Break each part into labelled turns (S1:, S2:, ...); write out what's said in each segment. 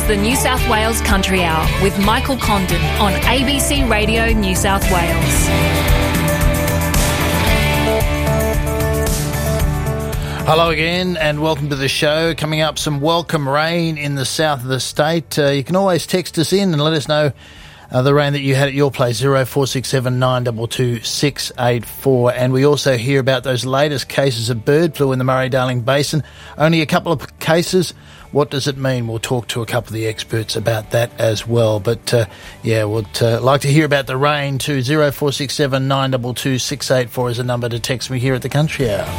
S1: the New South Wales Country Hour with Michael Condon on ABC Radio New South Wales.
S2: Hello again and welcome to the show. Coming up, some welcome rain in the south of the state. You can always text us in and let us know the rain that you had at your place, 0467 922 684. And we also hear about those latest cases of bird flu in the Murray-Darling Basin. Only a couple of cases. What does it mean? We'll talk to a couple of the experts about that as well. But, would like to hear about the rain too. 0467 922 684 is a number to text me here at the Country Hour.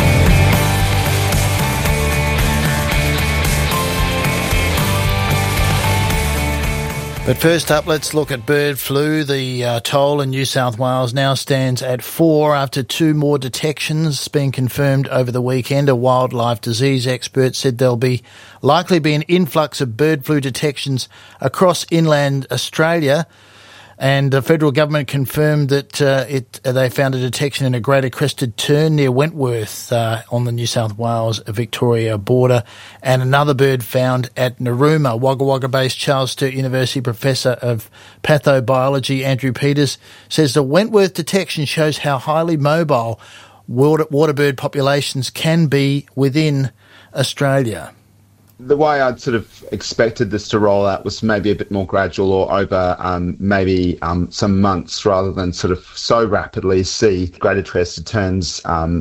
S2: But first up, let's look at bird flu. The toll in New South Wales now stands at 4 after 2 more detections being confirmed over the weekend. A wildlife disease expert said there'll likely be an influx of bird flu detections across inland Australia. And the federal government confirmed that they found a detection in a greater crested tern near Wentworth on the New South Wales-Victoria border, and another bird found at Narooma. Wagga Wagga-based Charles Sturt University Professor of Pathobiology Andrew Peters says the Wentworth detection shows how highly mobile water bird populations can be within Australia.
S3: The way I'd sort of expected this to roll out was maybe a bit more gradual or over some months, rather than sort of so rapidly see greater crested terns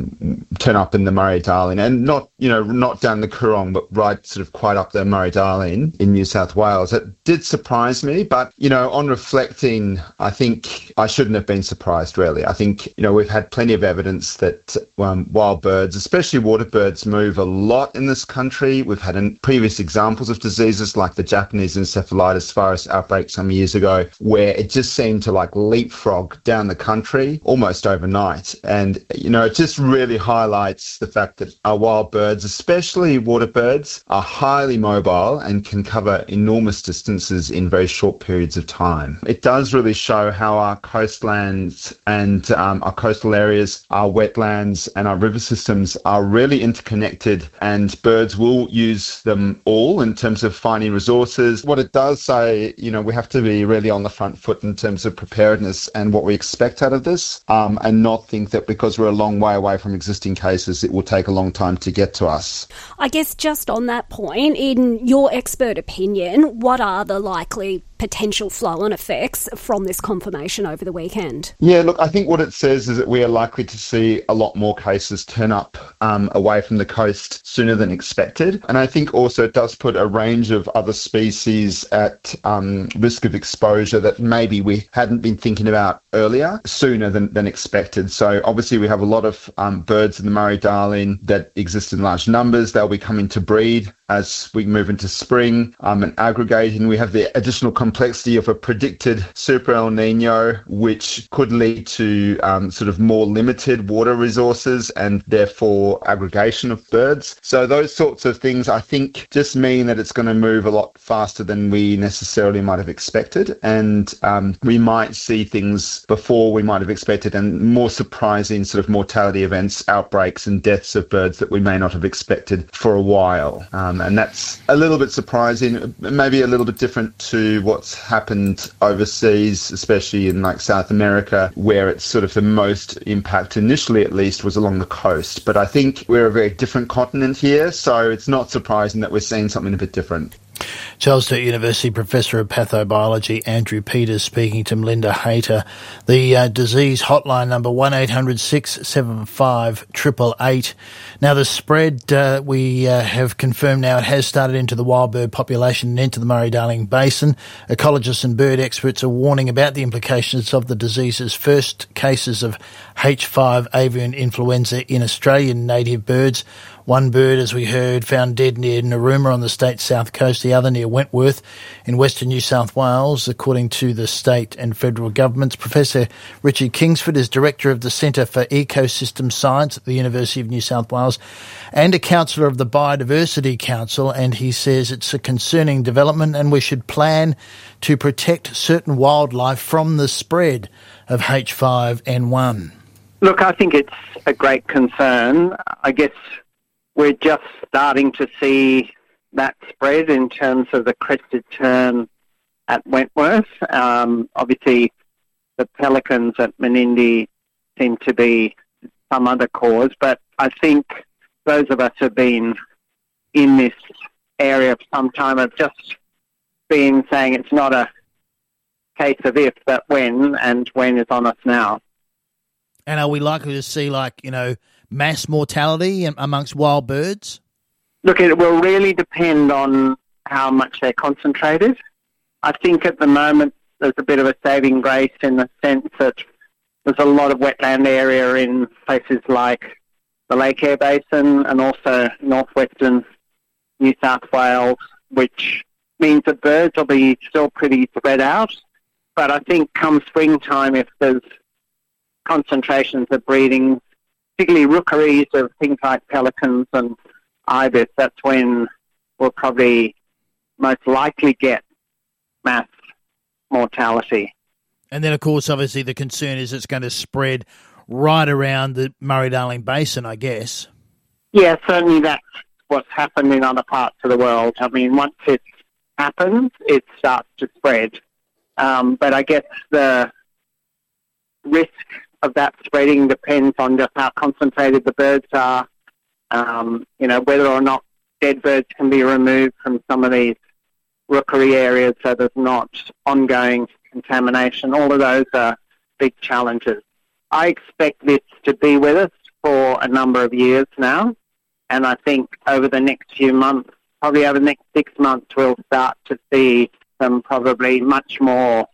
S3: turn up in the Murray-Darling, and not down the Coorong, but right sort of quite up the Murray-Darling in New South Wales. It did surprise me, but on reflecting, I think I shouldn't have been surprised really. I think we've had plenty of evidence that wild birds, especially water birds, move a lot in this country. We've had previous examples of diseases like the Japanese encephalitis virus outbreak some years ago, where it just seemed to leapfrog down the country almost overnight. And, it just really highlights the fact that our wild birds, especially water birds, are highly mobile and can cover enormous distances in very short periods of time. It does really show how our coastlands and our coastal areas, our wetlands and our river systems are really interconnected, and birds will use them all in terms of finding resources. What it does say, we have to be really on the front foot in terms of preparedness and what we expect out of this, and not think that because we're a long way away from existing cases, it will take a long time to get to us.
S4: I guess just on that point, in your expert opinion, what are the likely potential flow-on effects from this confirmation over the weekend?
S3: Yeah, look, I think what it says is that we are likely to see a lot more cases turn up away from the coast sooner than expected. And I think also it does put a range of other species at risk of exposure that maybe we hadn't been thinking about earlier, sooner than expected. So obviously we have a lot of birds in the Murray-Darling that exist in large numbers. They'll be coming to breed as we move into spring and aggregating. We have the additional complexity of a predicted super El Nino, which could lead to sort of more limited water resources and therefore aggregation of birds. So those sorts of things, I think, just mean that it's going to move a lot faster than we necessarily might have expected. And we might see things before we might have expected, and more surprising sort of mortality events, outbreaks and deaths of birds that we may not have expected for a while. And that's a little bit surprising, maybe a little bit different to what's happened overseas, especially in South America, where it's sort of the most impact initially, at least, was along the coast. But I think we're a very different continent here, so it's not surprising that we're seeing something a bit different.
S2: Charles Sturt University Professor of Pathobiology Andrew Peters speaking to Melinda Hayter. The disease hotline number 1800 675 888. Now the spread we have confirmed now it has started into the wild bird population and into the Murray-Darling Basin. Ecologists and bird experts are warning about the implications of the disease's first cases of H5 avian influenza in Australian native birds. One bird, as we heard, found dead near Narooma on the state's south coast, the other near Wentworth in western New South Wales, according to the state and federal governments. Professor Richard Kingsford is Director of the Centre for Ecosystem Science at the University of New South Wales and a councillor of the Biodiversity Council, and he says it's a concerning development and we should plan to protect certain wildlife from the spread of H5N1.
S5: Look, I think it's a great concern. I guess we're just starting to see that spread in terms of the crested tern at Wentworth. Obviously, the pelicans at Menindee seem to be some other cause, but I think those of us who have been in this area for some time have just been saying it's not a case of if, but when, and when is on us now.
S2: And are we likely to see, mass mortality amongst wild birds?
S5: Look, it will really depend on how much they're concentrated. I think at the moment there's a bit of a saving grace in the sense that there's a lot of wetland area in places like the Lake Eyre Basin and also northwestern New South Wales, which means that birds will be still pretty spread out. But I think come springtime, if there's concentrations of breeding, particularly rookeries of things like pelicans and ibis, that's when we'll probably most likely get mass mortality.
S2: And then, of course, obviously the concern is it's going to spread right around the Murray-Darling Basin, I guess.
S5: Yeah, certainly that's what's happened in other parts of the world. I mean, once it happens, it starts to spread. But I guess the risk of that spreading depends on just how concentrated the birds are, whether or not dead birds can be removed from some of these rookery areas so there's not ongoing contamination. All of those are big challenges. I expect this to be with us for a number of years now, and I think over the next few months, probably over the next 6 months, we'll start to see some probably much more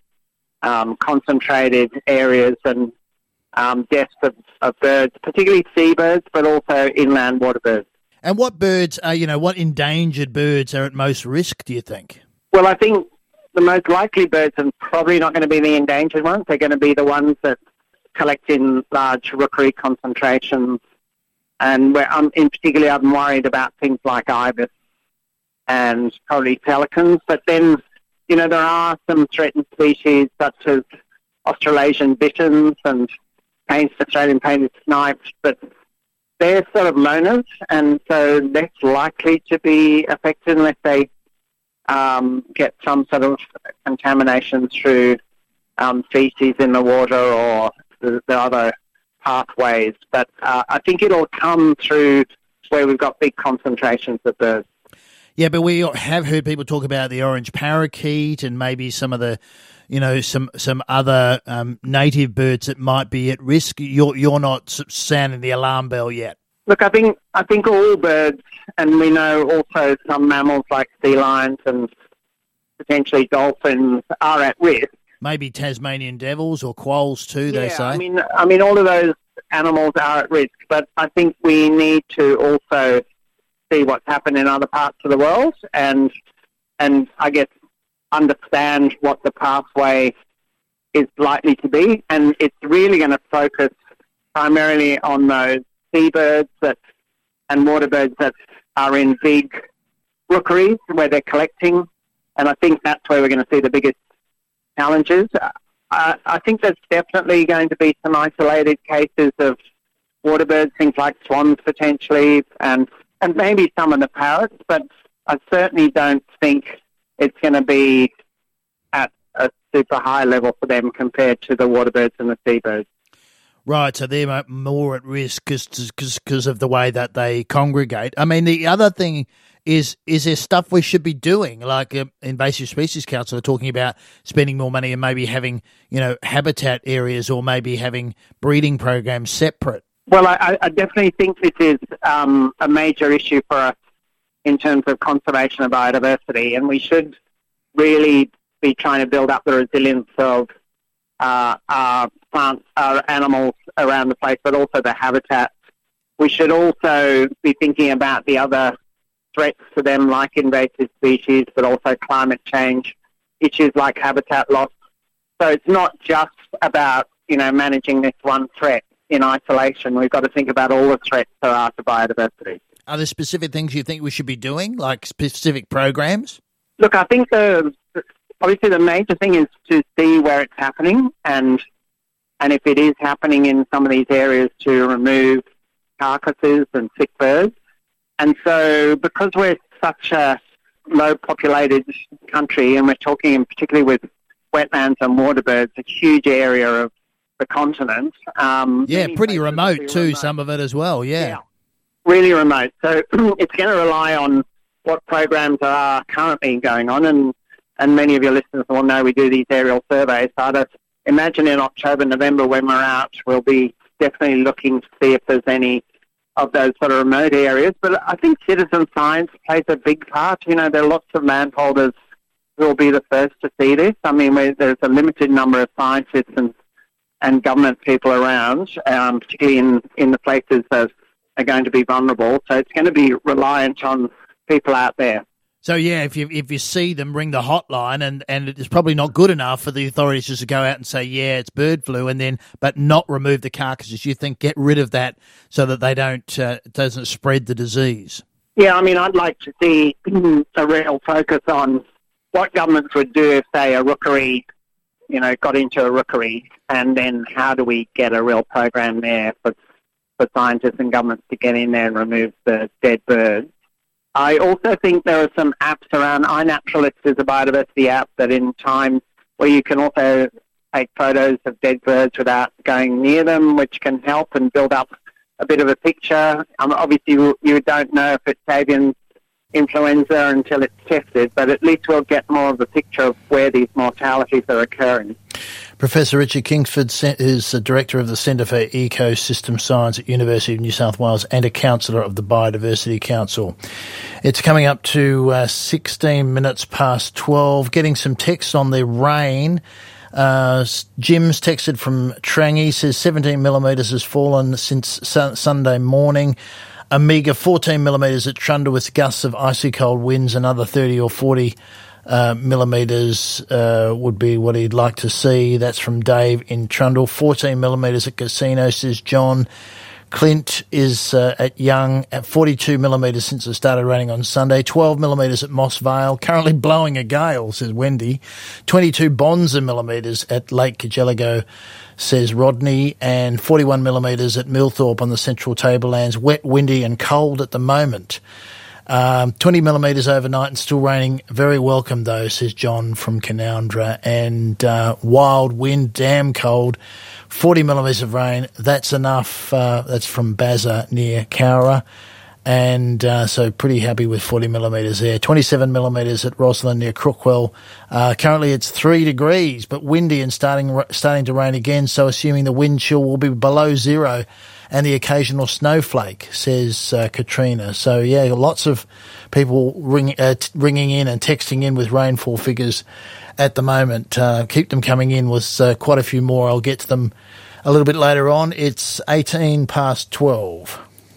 S5: concentrated areas and deaths of birds, particularly seabirds, but also inland water birds.
S2: And what birds are, what endangered birds are at most risk, do you think?
S5: Well, I think the most likely birds are probably not going to be the endangered ones. They're going to be the ones that collect in large rookery concentrations. And in particular, I'm worried about things like ibis and probably pelicans. But then, there are some threatened species such as Australasian bitterns and Australian painted snipes, but they're sort of loners, and so less likely to be affected unless they get some sort of contamination through feces in the water or the other pathways. But I think it'll come through where we've got big concentrations of birds.
S2: Yeah, but we have heard people talk about the orange parakeet and maybe some of the, some other native birds that might be at risk. You're not sounding the alarm bell yet.
S5: Look, I think all birds, and we know also some mammals like sea lions and potentially dolphins are at risk.
S2: Maybe Tasmanian devils or quolls too, they say.
S5: I mean, all of those animals are at risk, but I think we need to also see what's happened in other parts of the world and I guess understand what the pathway is likely to be. And it's really going to focus primarily on those seabirds and water birds that are in big rookeries where they're collecting. And I think that's where we're going to see the biggest challenges. I think there's definitely going to be some isolated cases of water birds, things like swans potentially, and maybe some of the parrots, but I certainly don't think it's going to be at a super high level for them compared to the water birds and the seabirds.
S2: Right, so they're more at risk because of the way that they congregate. I mean, the other thing is there stuff we should be doing? Like Invasive Species Council are talking about spending more money and maybe having, habitat areas or maybe having breeding programs separate.
S5: Well, I definitely think this is a major issue for us in terms of conservation of biodiversity, and we should really be trying to build up the resilience of our plants, our animals around the place, but also the habitats. We should also be thinking about the other threats to them, like invasive species, but also climate change, issues like habitat loss. So it's not just about, managing this one threat in isolation. We've got to think about all the threats there are to biodiversity.
S2: Are there specific things you think we should be doing, like specific programs?
S5: Look, I think obviously the major thing is to see where it's happening and if it is happening in some of these areas, to remove carcasses and sick birds. And so because we're such a low-populated country, and we're talking particularly with wetlands and waterbirds, a huge area of the continent.
S2: Pretty remote too, some of it as well, yeah.
S5: Really remote. So it's going to rely on what programs are currently going on, and many of your listeners will know we do these aerial surveys. So I'd imagine in October, November, when we're out, we'll be definitely looking to see if there's any of those sort of remote areas. But I think citizen science plays a big part. You know, there are lots of landholders who will be the first to see this. I mean, there's a limited number of scientists and government people around, particularly in the places that are going to be vulnerable. So it's going to be reliant on people out there.
S2: So, yeah, if you see them, ring the hotline, and it's probably not good enough for the authorities just to go out and say, yeah, it's bird flu, but not remove the carcasses. You think get rid of that so that they doesn't spread the disease.
S5: Yeah, I mean, I'd like to see a real focus on what governments would do if, say, a rookery, got into a rookery, and then how do we get a real program there for scientists and governments to get in there and remove the dead birds. I also think there are some apps around. iNaturalist is a biodiversity app that in time where you can also take photos of dead birds without going near them, which can help and build up a bit of a picture. Obviously, you don't know if it's avian influenza until it's tested, but at least we'll get more of a picture of where these mortalities are occurring.
S2: Professor Richard Kingsford is the Director of the Centre for Ecosystem Science at University of New South Wales and a Councillor of the Biodiversity Council. It's coming up to 16 minutes past 12. Getting some text on the rain. Jim's texted from Trangie, says 17 millimetres has fallen since Sunday morning. A meagre 14 millimetres at Trundle with gusts of icy cold winds. Another 30 or 40 millimetres would be what he'd like to see. That's from Dave in Trundle. 14 millimetres at Casino, says John. Clint is at Young at 42 millimetres since it started raining on Sunday. 12 millimetres at Moss Vale. Currently blowing a gale, says Wendy. 22 Bonza millimetres at Lake Cargelligo, says Rodney. And 41 millimetres at Millthorpe on the Central Tablelands. Wet, windy and cold at the moment. 20 millimetres overnight and still raining. Very welcome though, says John from Canoundra. And wild wind, damn cold. 40 millimetres of rain. That's enough. That's from Bazza near Cowra. And so pretty happy with 40 millimetres there. 27 millimetres at Roslyn near Crookwell. Currently it's 3 degrees, but windy and starting to rain again. So assuming the wind chill will be below zero and the occasional snowflake, says Katrina. So, yeah, lots of people ringing in and texting in with rainfall figures at the moment. Keep them coming in with quite a few more. I'll get to them a little bit later on. It's 18 past 12.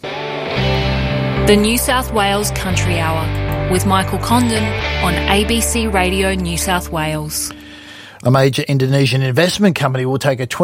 S1: The New South Wales Country Hour with Michael Condon on ABC Radio New South Wales.
S2: A major Indonesian investment company will take a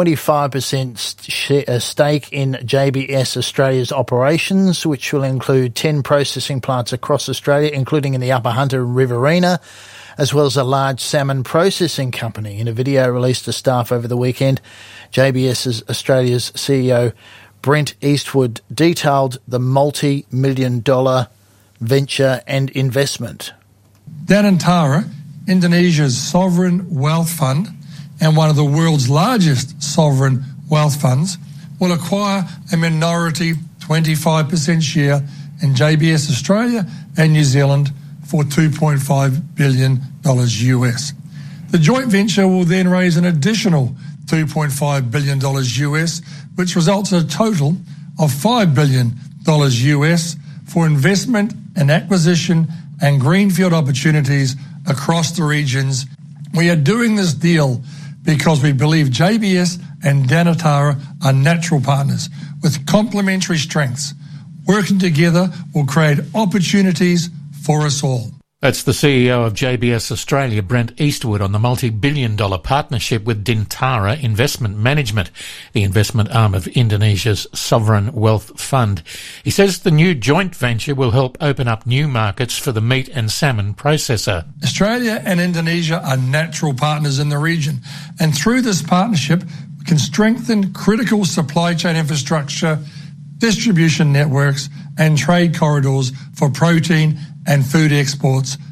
S2: 25% stake in JBS Australia's operations, which will include 10 processing plants across Australia, including in the Upper Hunter and Riverina, as well as a large salmon processing company. In a video released to staff over the weekend, JBS Australia's CEO Brent Eastwood detailed the multi-million-dollar venture and investment.
S6: Danantara, Indonesia's sovereign wealth fund and one of the world's largest sovereign wealth funds, will acquire a minority 25% share in JBS Australia and New Zealand for $2.5 billion US. The joint venture will then raise an additional $2.5 billion US, which results in a total of $5 billion US for investment and acquisition and greenfield opportunities across the regions. We are doing this deal because we believe JBS and Danantara are natural partners with complementary strengths. Working together will create opportunities for us all.
S7: That's the CEO of JBS Australia, Brent Eastwood, on the multi-billion-dollar partnership with Dintara Investment Management, the investment arm of Indonesia's sovereign wealth fund. He says the new joint venture will help open up new markets for the meat and salmon processor.
S6: Australia and Indonesia are natural partners in the region, and through this partnership, we can strengthen critical supply chain infrastructure, distribution networks, and trade corridors for protein and food exports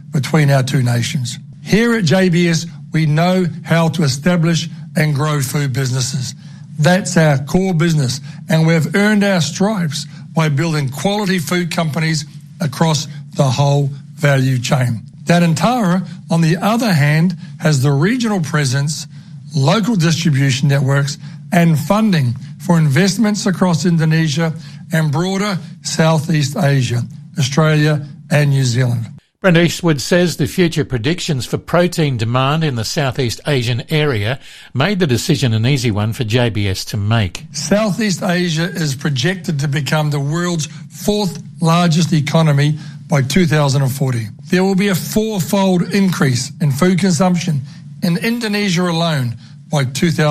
S6: between our two nations. Here at JBS, we know how to establish and grow food businesses. That's our core business, and we've earned our stripes by building quality food companies across the whole value chain. Danantara, on the other hand, has the regional presence, local distribution networks, and funding for investments across Indonesia and broader Southeast Asia, Australia and New Zealand.
S7: Brent Eastwood says the future predictions for protein demand in the Southeast Asian area made the decision an easy one for JBS to make.
S6: Southeast Asia is projected to become the world's fourth largest economy by 2040. There will be a fourfold increase in food consumption in Indonesia alone by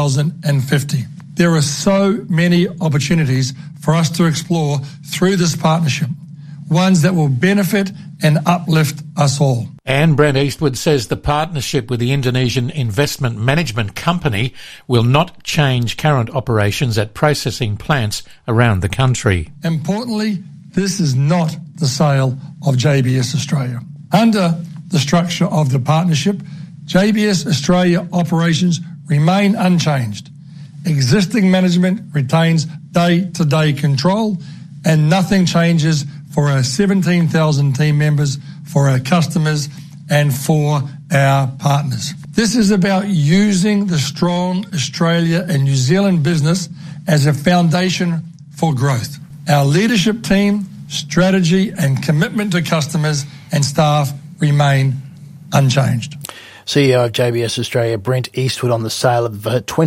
S6: 2050. There are so many opportunities for us to explore through this partnership, ones that will benefit and uplift us all.
S7: And Brent Eastwood says the partnership with the Indonesian Investment Management Company will not change current operations at processing plants around the country.
S6: Importantly, this is not the sale of JBS Australia. Under the structure of the partnership, JBS Australia operations remain unchanged. Existing management retains day-to-day control, and nothing changes for our 17,000 team members, for our customers, and for our partners. This is about using the strong Australia and New Zealand business as a foundation for growth. Our leadership team, strategy, and commitment to customers and staff remain unchanged.
S2: CEO of JBS Australia, Brent Eastwood, on the sale of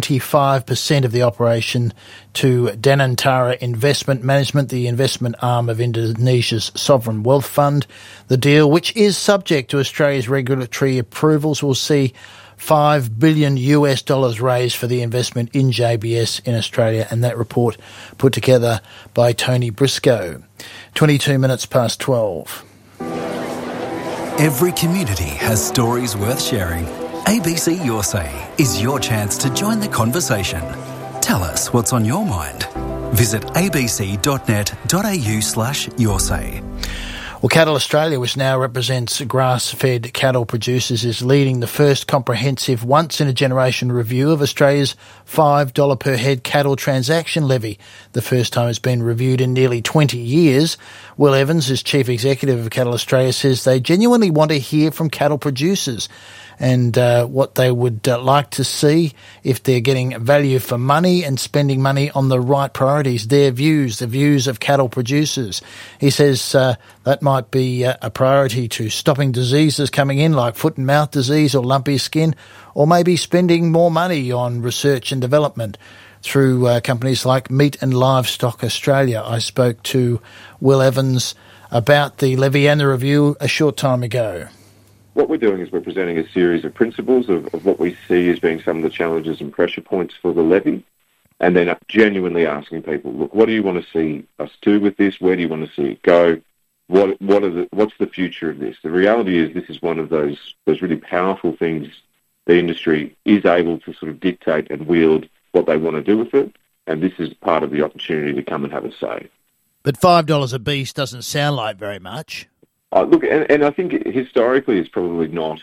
S2: 25% of the operation to Danantara Investment Management, the investment arm of Indonesia's sovereign wealth fund. The deal, which is subject to Australia's regulatory approvals, will see $5 billion raised for the investment in JBS in Australia, and that report put together by Tony Briscoe. 22 minutes past 12.
S8: Every community has stories worth sharing. ABC Your Say is your chance to join the conversation. Tell us what's on your mind. Visit abc.net.au/yoursay.
S2: Well, Cattle Australia, which now represents grass-fed cattle producers, is leading the first comprehensive once-in-a-generation review of Australia's $5 per head cattle transaction levy. The first time it's been reviewed in nearly 20 years. Will Evans, as Chief Executive of Cattle Australia, says they genuinely want to hear from cattle producers and what they would like to see if they're getting value for money and spending money on the right priorities, their views, the views of cattle producers. He says that might be a priority to stopping diseases coming in like foot and mouth disease or lumpy skin, or maybe spending more money on research and development through companies like Meat and Livestock Australia. I spoke to Will Evans about the levy and the review a short time ago.
S9: What we're doing is we're presenting a series of principles of what we see as being some of the challenges and pressure points for the levy, and then genuinely asking people, look, what do you want to see us do with this? Where do you want to see it go? What's the future of this? The reality is this is one of those really powerful things the industry is able to sort of dictate and wield what they want to do with it, and this is part of the opportunity to come and have a say.
S2: But $5 a beast doesn't sound like very much.
S9: Look, and I think historically it's probably not,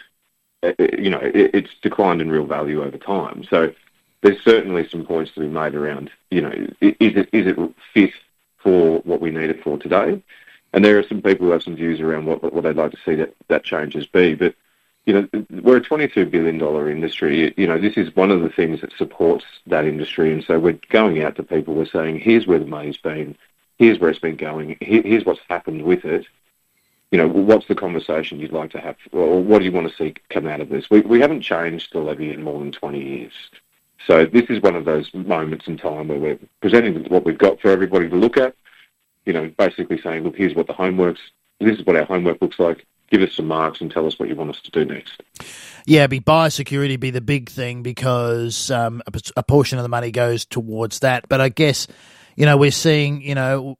S9: it's declined in real value over time. So there's certainly some points to be made around, is it fit for what we need it for today? And there are some people who have some views around what they'd like to see that changes be. But, we're a $22 billion industry. This is one of the things that supports that industry. And so we're going out to people, we're saying, here's where the money's been, here's where it's been going, here's what's happened with it. What's the conversation you'd like to have, or what do you want to see come out of this? We haven't changed the levy in more than 20 years. So this is one of those moments in time where we're presenting what we've got for everybody to look at, basically saying, look, this is what our homework looks like. Give us some marks and tell us what you want us to do next.
S2: Yeah, biosecurity be the big thing because a portion of the money goes towards that. But I guess, we're seeing a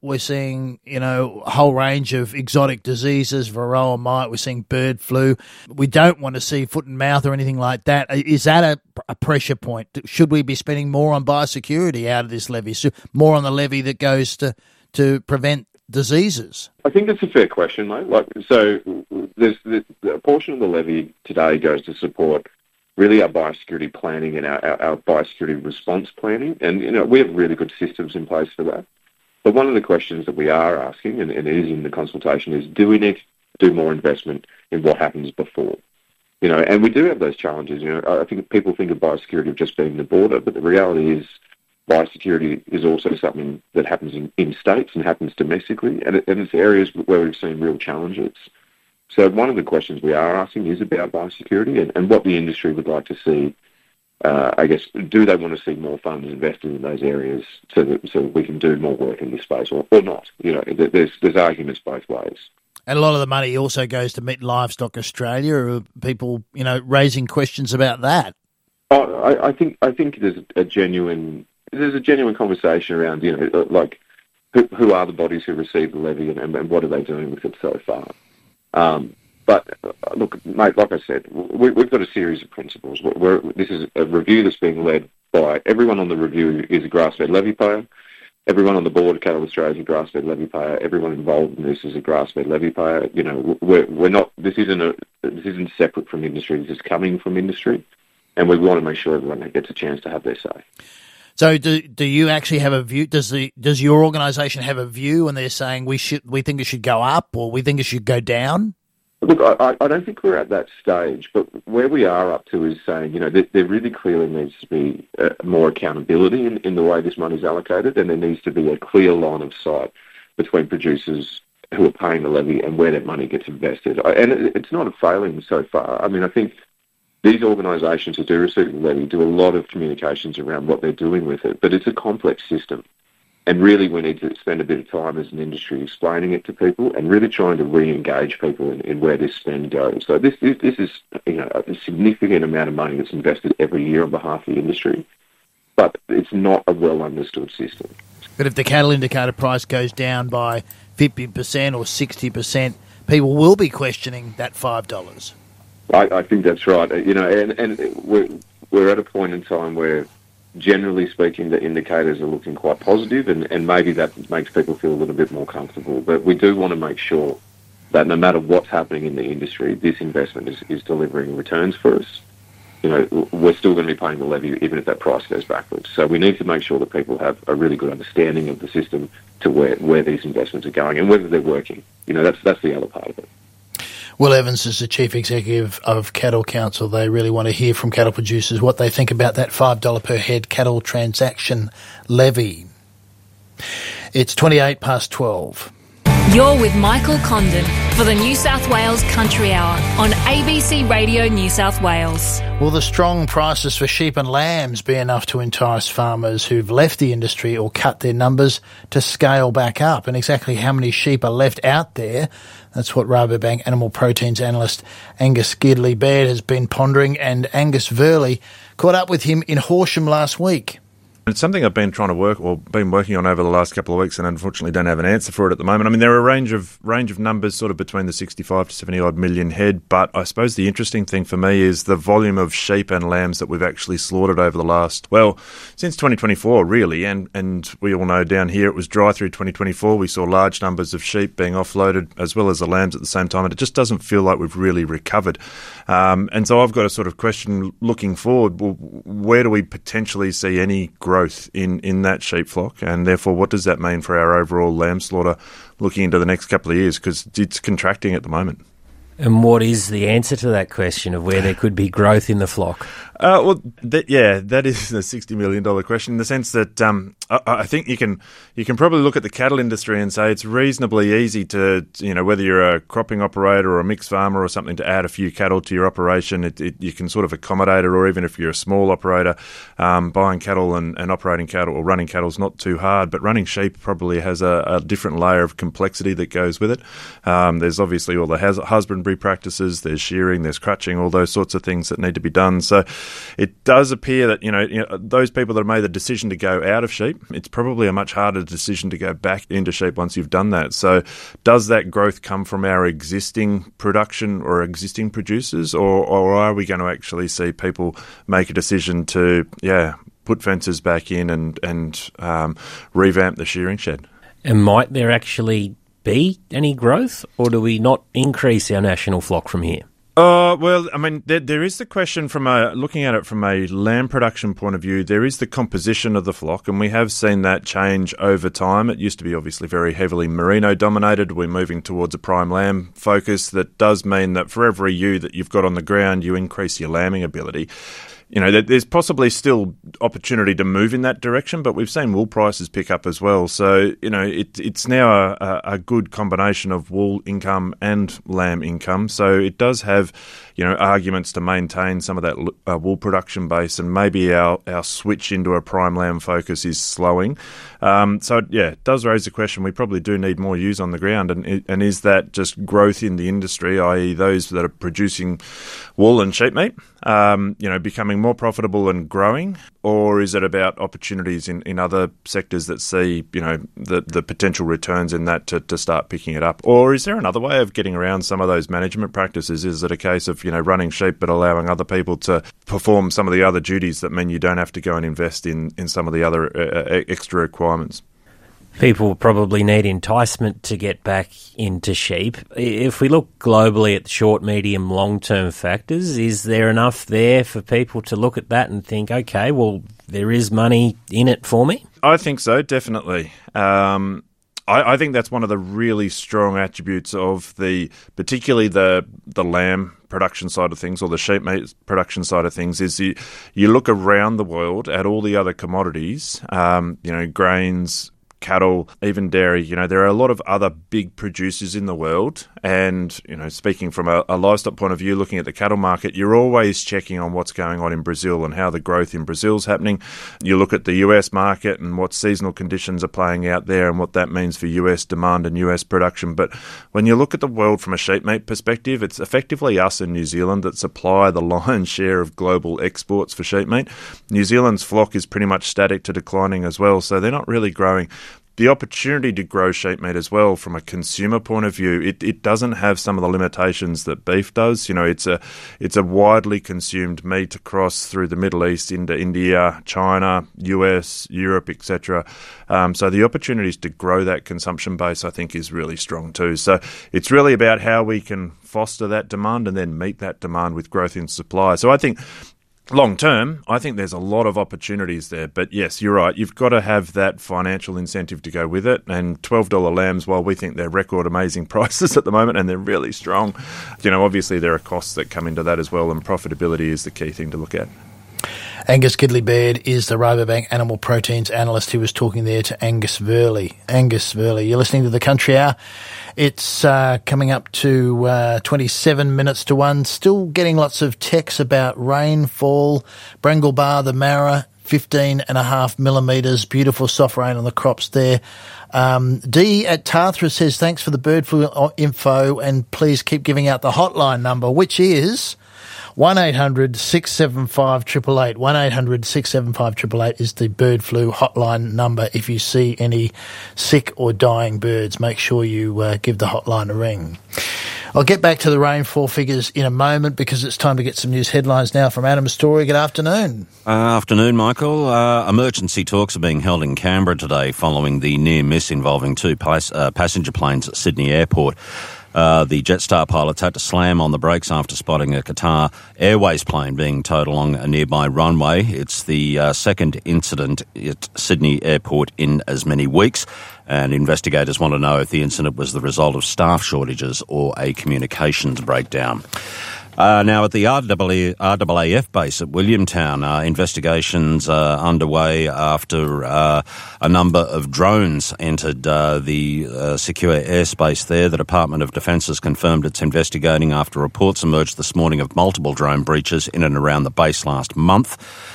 S2: whole range of exotic diseases, varroa mite, we're seeing bird flu. We don't want to see foot and mouth or anything like that. Is that a pressure point? Should we be spending more on biosecurity out of this levy? So more on the levy that goes to prevent diseases?
S9: I think that's a fair question, mate. There's a portion of the levy today goes to support really our biosecurity planning and our biosecurity response planning. And, we have really good systems in place for that. But one of the questions that we are asking, and it is in the consultation, is do we need to do more investment in what happens before? And we do have those challenges. I think people think of biosecurity of just being the border, but the reality is biosecurity is also something that happens in states and happens domestically, and it's areas where we've seen real challenges. So one of the questions we are asking is about biosecurity and what the industry would like to see. I guess, do they want to see more funds invested in those areas so that we can do more work in this space or not? There's arguments both ways. And
S2: a lot of the money also goes to Meat Livestock Australia. Are people, raising questions about that?
S9: I think there's a genuine conversation around, who are the bodies who receive the levy and what are they doing with it so far? But look, mate, like I said, we've got a series of principles. This is a review that's being led by everyone on the review is a grass-fed levy payer. Everyone on the board of Cattle Australia is a grass-fed levy payer. Everyone involved in this is a grass-fed levy payer. We're not. This isn't separate from industry. This is coming from industry, and we want to make sure everyone gets a chance to have their say.
S2: So, do you actually have a view? Does your organisation have a view when they're saying we think it should go up or we think it should go down?
S9: Look, I don't think we're at that stage, but where we are up to is saying, there really clearly needs to be more accountability in the way this money is allocated, and there needs to be a clear line of sight between producers who are paying the levy and where that money gets invested. And it's not a failing so far. I mean, I think these organisations who do receive the levy do a lot of communications around what they're doing with it, but it's a complex system. And really we need to spend a bit of time as an industry explaining it to people and really trying to re-engage people in where this spend goes. So this is a significant amount of money that's invested every year on behalf of the industry, but it's not a well-understood system.
S2: But if the cattle indicator price goes down by 50% or 60%, people will be questioning that $5.
S9: I think that's right. And we're at a point in time where, generally speaking, the indicators are looking quite positive, and maybe that makes people feel a little bit more comfortable. But we do want to make sure that no matter what's happening in the industry, this investment is delivering returns for us. We're still going to be paying the levy even if that price goes backwards. So we need to make sure that people have a really good understanding of the system to where these investments are going and whether they're working. That's the other part of it.
S2: Will Evans is the Chief Executive of Cattle Council. They really want to hear from cattle producers what they think about that $5 per head cattle transaction levy. It's 12:28.
S1: You're with Michael Condon for the New South Wales Country Hour on ABC Radio New South Wales.
S2: Will the strong prices for sheep and lambs be enough to entice farmers who've left the industry or cut their numbers to scale back up? And exactly how many sheep are left out there? That's what Rabobank Animal Proteins analyst Angus Gidley-Baird has been pondering, and Angus Verley caught up with him in Horsham last week.
S10: It's something I've been been working on over the last couple of weeks, and unfortunately don't have an answer for it at the moment. I mean, there are a range of numbers, sort of between the 65 to 70 odd million head. But I suppose the interesting thing for me is the volume of sheep and lambs that we've actually slaughtered over the last, since 2024, really. And we all know down here it was dry through 2024. We saw large numbers of sheep being offloaded as well as the lambs at the same time, and it just doesn't feel like we've really recovered. And so I've got a sort of question looking forward. Well, where do we potentially see any growth in that sheep flock, and therefore what does that mean for our overall lamb slaughter looking into the next couple of years, because it's contracting at the moment?
S11: And what is the answer to that question of where there could be growth in the flock?
S10: That is the $60 million question, in the sense that I think you can probably look at the cattle industry and say it's reasonably easy to, whether you're a cropping operator or a mixed farmer or something, to add a few cattle to your operation. You can sort of accommodate it, or even if you're a small operator, buying cattle and operating cattle or running cattle is not too hard, but running sheep probably has a different layer of complexity that goes with it. There's obviously all the husbandry practices, there's shearing, there's crutching, all those sorts of things that need to be done. So it does appear that, those people that have made the decision to go out of sheep, it's probably a much harder decision to go back into sheep once you've done that. So does that growth come from our existing production or existing producers, or are we going to actually see people make a decision to, put fences back in and revamp the shearing shed?
S11: And might there actually be any growth, or do we not increase our national flock from here?
S10: Well, I mean, there is the question from looking at it from a lamb production point of view, there is the composition of the flock, and we have seen that change over time. It used to be obviously very heavily merino dominated. We're moving towards a prime lamb focus. That does mean that for every ewe that you've got on the ground, you increase your lambing ability. You know, there's possibly still opportunity to move in that direction, but we've seen wool prices pick up as well. So, you know, it's now a good combination of wool income and lamb income. So it does have, you know, arguments to maintain some of that wool production base, and maybe our switch into a prime lamb focus is slowing. So, yeah, it does raise the question. We probably do need more ewes on the ground, and is that just growth in the industry, i.e. those that are producing wool and sheep meat, you know, becoming more profitable and growing, or is it about opportunities in other sectors that see, you know, the potential returns in that to start picking it up? Or is there another way of getting around some of those management practices? Is it a case of, you know, running sheep but allowing other people to perform some of the other duties that mean you don't have to go and invest in some of the other extra requirements?
S11: People probably need enticement to get back into sheep. If we look globally at the short, medium, long-term factors, is there enough there for people to look at that and think, okay, well, there is money in it for me?
S10: I think so, definitely. I think that's one of the really strong attributes of particularly the lamb production side of things, or the sheep meat production side of things, is you look around the world at all the other commodities, you know, grains, cattle, even dairy. You know, there are a lot of other big producers in the world, and, you know, speaking from a livestock point of view, looking at the cattle market, you're always checking on what's going on in Brazil and how the growth in Brazil's happening. You look at the US market and what seasonal conditions are playing out there and what that means for US demand and US production. But when you look at the world from a sheep meat perspective, it's effectively us in New Zealand that supply the lion's share of global exports for sheep meat. New Zealand's flock is pretty much static to declining as well, so they're not really growing. The opportunity to grow sheep meat as well from a consumer point of view, it doesn't have some of the limitations that beef does. You know, it's a widely consumed meat across through the Middle East into India, China, US, Europe, etc. So the opportunities to grow that consumption base, I think, is really strong too. So it's really about how we can foster that demand and then meet that demand with growth in supply. So I think long term, I think there's a lot of opportunities there. But yes, you're right. You've got to have that financial incentive to go with it. And $12 lambs, while we think they're record amazing prices at the moment and they're really strong, you know, obviously there are costs that come into that as well, and profitability is the key thing to look at.
S2: Angus Gidley-Baird is the Rabobank Animal Proteins analyst. He was talking there to Angus Verley. Angus Verley, you're listening to the Country Hour. It's coming up to 27 minutes to 1. Still getting lots of texts about rainfall. Brangle Bar, the Marra, 15.5 millimetres. Beautiful soft rain on the crops there. Dee at Tarthra says, thanks for the bird flu info, and please keep giving out the hotline number, which is 1800 675 888. 1800 675 888 is the bird flu hotline number. If you see any sick or dying birds, make sure you give the hotline a ring. I'll get back to the rainfall figures in a moment, because it's time to get some news headlines now from Adam Story. Good afternoon.
S12: Afternoon, Michael. Emergency talks are being held in Canberra today following the near miss involving two passenger planes at Sydney Airport. The Jetstar pilots had to slam on the brakes after spotting a Qatar Airways plane being towed along a nearby runway. It's the second incident at Sydney Airport in as many weeks, and investigators want to know if the incident was the result of staff shortages or a communications breakdown. Now, at the RAAF base at Williamtown, investigations are underway after a number of drones entered the secure airspace there. The Department of Defence has confirmed it's investigating after reports emerged this morning of multiple drone breaches in and around the base last month.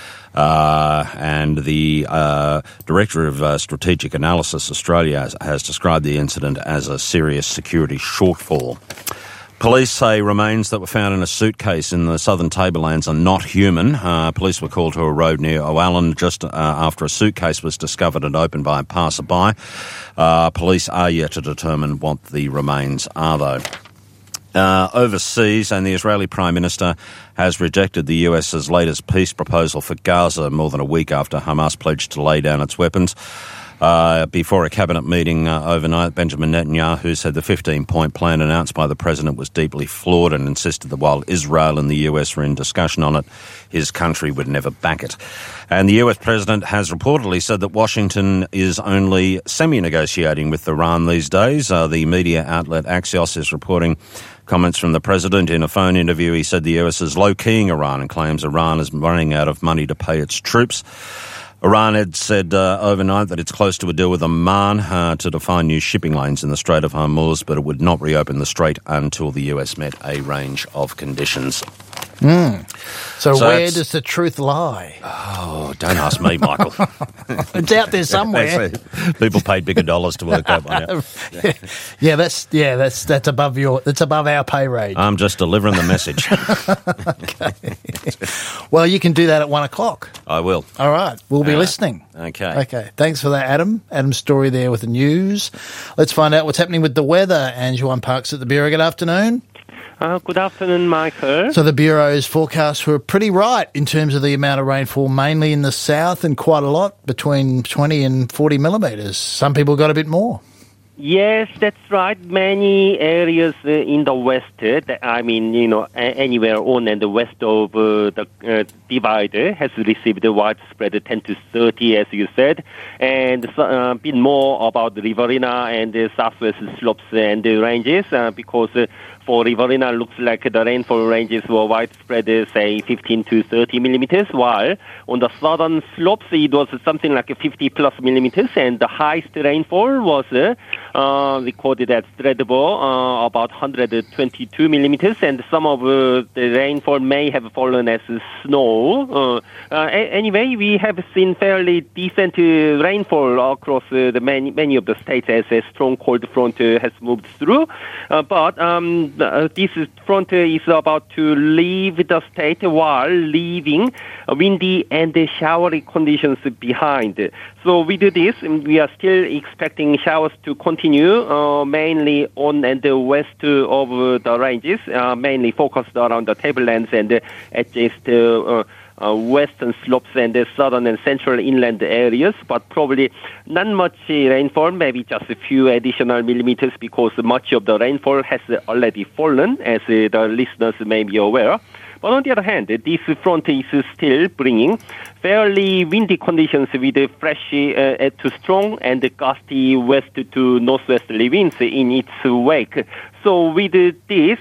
S12: And the Director of Strategic Analysis Australia has described the incident as a serious security shortfall. Police say remains that were found in a suitcase in the Southern Tablelands are not human. Police were called to a road near O'Allen just after a suitcase was discovered and opened by a passerby. Police are yet to determine what the remains are, though. Overseas, and the Israeli Prime Minister has rejected the US's latest peace proposal for Gaza more than a week after Hamas pledged to lay down its weapons. Before a cabinet meeting overnight, Benjamin Netanyahu said the 15-point plan announced by the president was deeply flawed and insisted that while Israel and the US were in discussion on it, his country would never back it. And the US president has reportedly said that Washington is only semi-negotiating with Iran these days. The media outlet Axios is reporting comments from the president. In a phone interview, he said the US is low-keying Iran and claims Iran is running out of money to pay its troops. Iran had said overnight that it's close to a deal with Oman to define new shipping lanes in the Strait of Hormuz, but it would not reopen the strait until the US met a range of conditions.
S2: So where does the truth lie?
S12: Oh, don't ask me, Michael.
S2: It's out there somewhere.
S12: People paid bigger dollars to work that one out.
S2: That's above our pay rate.
S12: I'm just delivering the message.
S2: Okay. Well, you can do that at 1:00.
S12: I will.
S2: All right. We'll be listening.
S12: Okay.
S2: Thanks for that, Adam. Adam's story there with the news. Let's find out what's happening with the weather. Anjuan Parks at the Bureau. Good afternoon.
S13: Good afternoon, Michael.
S2: So the Bureau's forecasts were pretty right in terms of the amount of rainfall, mainly in the south and quite a lot, between 20 and 40 millimetres. Some people got a bit more.
S13: Yes, that's right. Many areas in the west, anywhere on and the west of the divide has received a widespread 10 to 30, as you said, and a bit more about the Riverina and the southwest slopes and the ranges, because for Riverina, looks like the rainfall ranges were widespread, say 15 to 30 millimeters, while on the southern slopes it was something like 50 plus millimeters, and the highest rainfall was recorded at Threadable, about 122 millimeters, and some of the rainfall may have fallen as snow. Anyway, we have seen fairly decent rainfall across the many of the states as a strong cold front has moved through, but this front is about to leave the state while leaving windy and showery conditions behind. So with this, we are still expecting showers to continue, mainly on and west of the ranges, mainly focused around the tablelands and adjacent western slopes and the southern and central inland areas, but probably not much rainfall, maybe just a few additional millimeters, because much of the rainfall has already fallen, as the listeners may be aware. But on the other hand, this front is still bringing fairly windy conditions with fresh to strong and gusty west to northwesterly winds in its wake. So with this,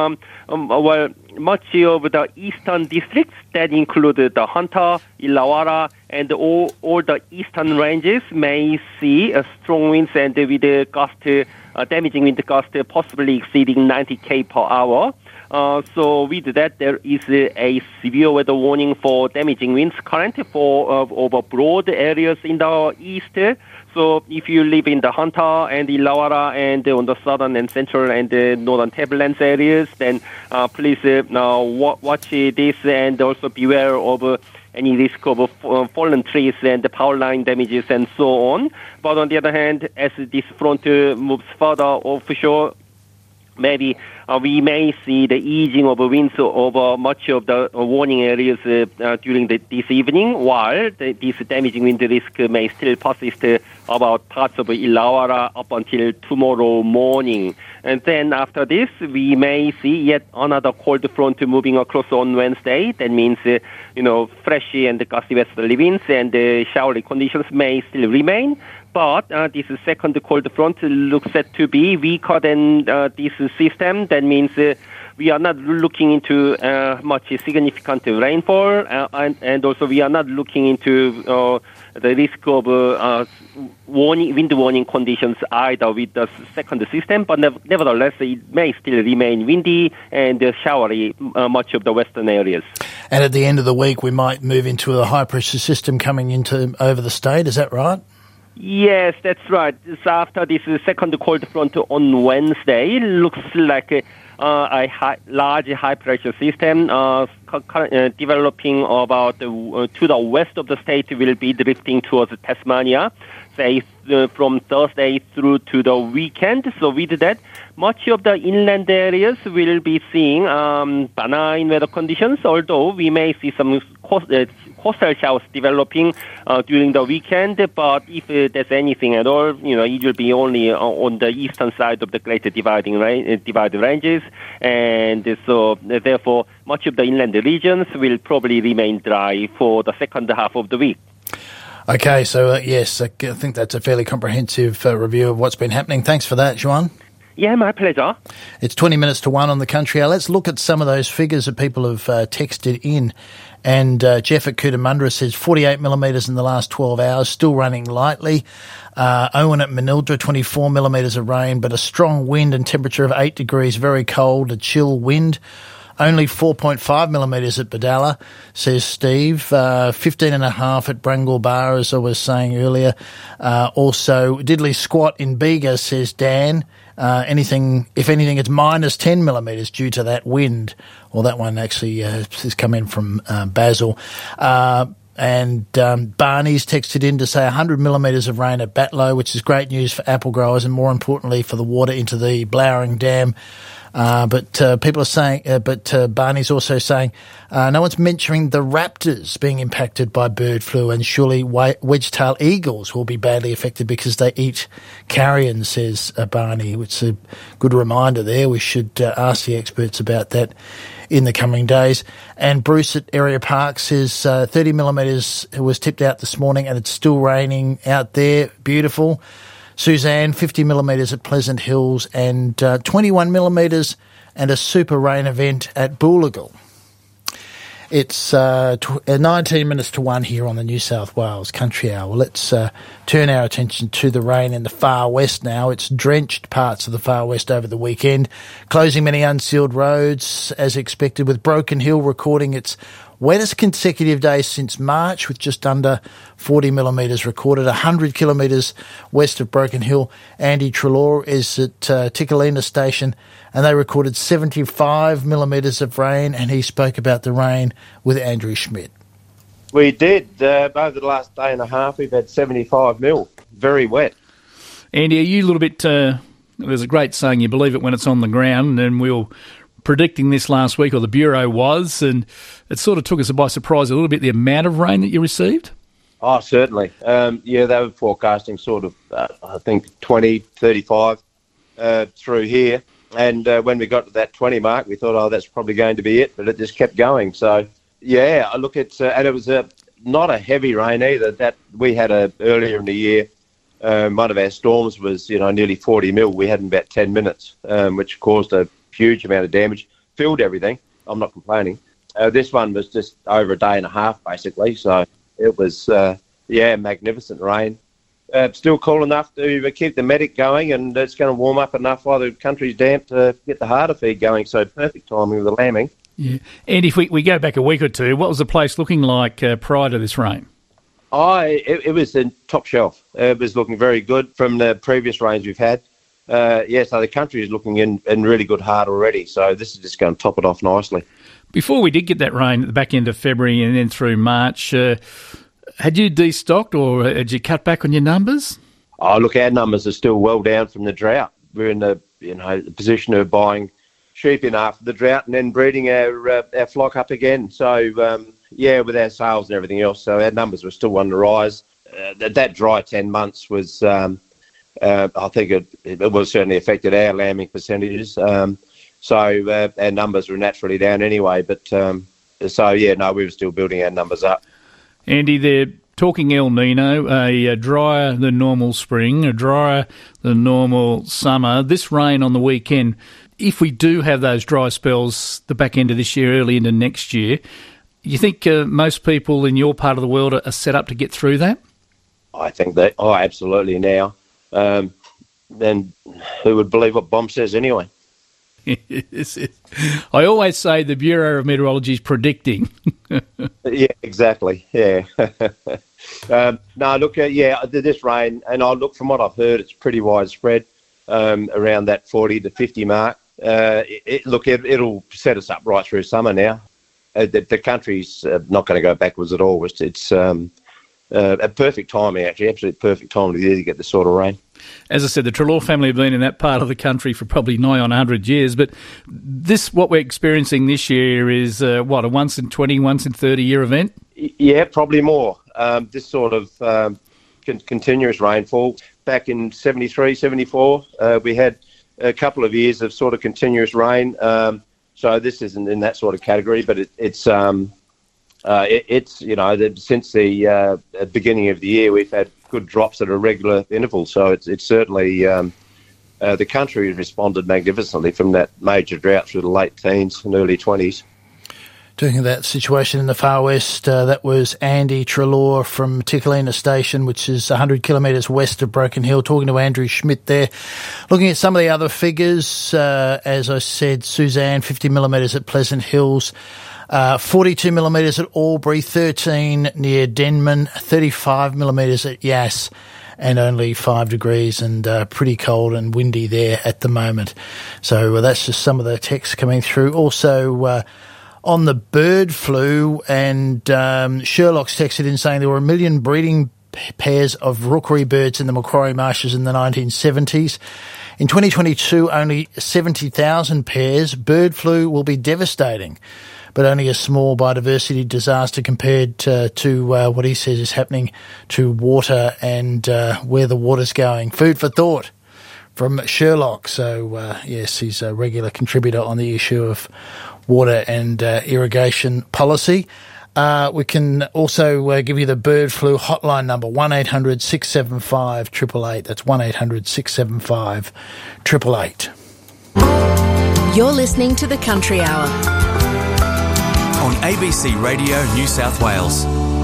S13: much of the eastern districts that include the Hunter, Illawarra, and all the eastern ranges may see strong winds and with damaging wind gust possibly exceeding 90 km per hour. So with that, there is a severe weather warning for damaging winds currently for over broad areas in the east. So if you live in the Hunter and Illawarra and on the southern and central and northern tablelands areas, then please watch this and also beware of any risk of fallen trees and power line damages and so on. But on the other hand, as this front moves further offshore, maybe we may see the easing of winds over much of the warning areas during this evening, while this damaging wind risk may still persist about parts of Illawarra up until tomorrow morning. And then after this, we may see yet another cold front moving across on Wednesday. That means, fresh and gusty westerly winds and showery conditions may still remain. But this second cold front looks set to be weaker than this system. That means we are not looking into much significant rainfall, and also we are not looking into the risk of wind warning conditions either with the second system. But nevertheless, it may still remain windy and showery much of the western areas.
S2: And at the end of the week, we might move into a high-pressure system coming over the state. Is that right?
S13: Yes, that's right. So after this second cold front on Wednesday, it looks like large high-pressure system developing about to the west of the state will be drifting towards Tasmania, say from Thursday through to the weekend. So with that, much of the inland areas will be seeing benign weather conditions, although we may see some coastal showers developing during the weekend. But if there's anything at all, it will be only on the eastern side of the Greater Dividing Ranges, and so therefore much of the inland regions will probably remain dry for the second half of the week.
S2: Okay, so yes, I think that's a fairly comprehensive review of what's been happening. Thanks for that, Juan.
S13: Yeah, my pleasure.
S2: It's 20 minutes to 1 on the Country Hour. Let's look at some of those figures that people have texted in. And Jeff at Cootamundra says 48 millimetres in the last 12 hours, still running lightly. Owen at Manildra, 24 millimetres of rain, but a strong wind and temperature of 8 degrees, very cold, a chill wind. Only 4.5 millimetres at Badalla, says Steve. 15.5 at Brangal Bar, as I was saying earlier. Also, Diddley Squat in Bega, says Dan. If anything, it's minus 10 millimetres due to that wind. Well, that one actually has come in from Basil. And Barney's texted in to say 100 millimetres of rain at Batlow, which is great news for apple growers and more importantly for the water into the Blowering Dam. But people are saying, Barney's also saying, no one's mentioning the raptors being impacted by bird flu, and surely wedge-tail eagles will be badly affected because they eat carrion, says Barney, which is a good reminder there. We should ask the experts about that in the coming days. And Bruce at Area Park says 30 millimetres was tipped out this morning and it's still raining out there. Beautiful. Suzanne, 50 millimetres at Pleasant Hills and 21 millimetres and a super rain event at Boolagal. It's 19 minutes to 1 here on the New South Wales Country Hour. Let's turn our attention to the rain in the far west now. It's drenched parts of the far west over the weekend, closing many unsealed roads as expected, with Broken Hill recording its wettest consecutive day since March, with just under 40 millimetres recorded. 100 kilometres west of Broken Hill, Andy Treloar is at Tickalina Station, and they recorded 75 millimetres of rain, and he spoke about the rain with Andrew Schmidt.
S14: We did. Over the last day and a half, we've had 75 mil. Very wet.
S15: Andy, are you a little bit... there's a great saying, you believe it when it's on the ground, and we were predicting this last week, or the Bureau was, and it sort of took us by surprise a little bit, the amount of rain that you received?
S14: Oh, certainly. They were forecasting sort of, I think, 20, 35 through here. And when we got to that 20 mark, we thought, that's probably going to be it, but it just kept going. So, yeah, I look at, and it was not a heavy rain either. That we had earlier in the year, one of our storms was, nearly 40 mil. We had in about 10 minutes, which caused a huge amount of damage, filled everything. I'm not complaining. This one was just over a day and a half, basically. So it was, magnificent rain. Still cool enough to keep the medic going, and it's going to warm up enough while the country's damp to get the harder feed going. So perfect timing with the lambing.
S15: Yeah. And if we go back a week or two, what was the place looking like prior to this rain?
S14: It was in top shelf. It was looking very good from the previous rains we've had. So the country is looking in really good heart already. So this is just going to top it off nicely. Before we did get that rain at the back end of February and then through March, had you destocked or had you cut back on your numbers? Oh, look, our numbers are still well down from the drought. We're in the position of buying sheep in after the drought and then breeding our flock up again. So, with our sales and everything else, so our numbers were still on the rise. That dry 10 months was... I think it was certainly affected our lambing percentages. So our numbers were naturally down anyway. But we were still building our numbers up. Andy, they're talking El Nino, a drier than normal spring, a drier than normal summer. This rain on the weekend, if we do have those dry spells the back end of this year, early into next year, you think most people in your part of the world are set up to get through that? I think that. Oh, absolutely now. Then who would believe what Bomb says anyway? I always say the Bureau of Meteorology is predicting. Yeah, exactly. Yeah. This rain, and I look from what I've heard, it's pretty widespread around that 40 to 50 mark. it'll set us up right through summer now. The country's not going to go backwards at all. It's a perfect timing, actually, absolute perfect time of the year to get this sort of rain.
S15: As I said, the Treloar family have been in that part of the country for probably nigh on 100 years, but what we're experiencing this year is, a once in 20, once in 30-year event?
S14: Yeah, probably more. This sort of continuous rainfall. Back in 73, 74, we had a couple of years of sort of continuous rain. So this isn't in that sort of category, but it's since the beginning of the year, we've had good drops at a regular interval. So it's certainly the country has responded magnificently from that major drought through the late teens and early 20s.
S2: Talking about the situation in the far west, that was Andy Treloar from Ticklina Station, which is 100 kilometres west of Broken Hill, talking to Andrew Schmidt there. Looking at some of the other figures, as I said, Suzanne, 50 millimetres at Pleasant Hills, 42 millimetres at Albury, 13 near Denman, 35 millimetres at Yass, and only 5 degrees and pretty cold and windy there at the moment. So that's just some of the texts coming through. Also, on the bird flu, and Sherlock's texted in saying there were 1 million breeding pairs of rookery birds in the Macquarie Marshes in the 1970s. In 2022, only 70,000 pairs. Bird flu will be devastating, but only a small biodiversity disaster compared to what he says is happening to water and where the water's going. Food for thought from Sherlock. So, yes, he's a regular contributor on the issue of water and irrigation policy. We can also give you the bird flu hotline number, 1800 675 888. That's 1800 675 888.
S1: You're listening to the Country Hour
S16: on ABC Radio New South Wales.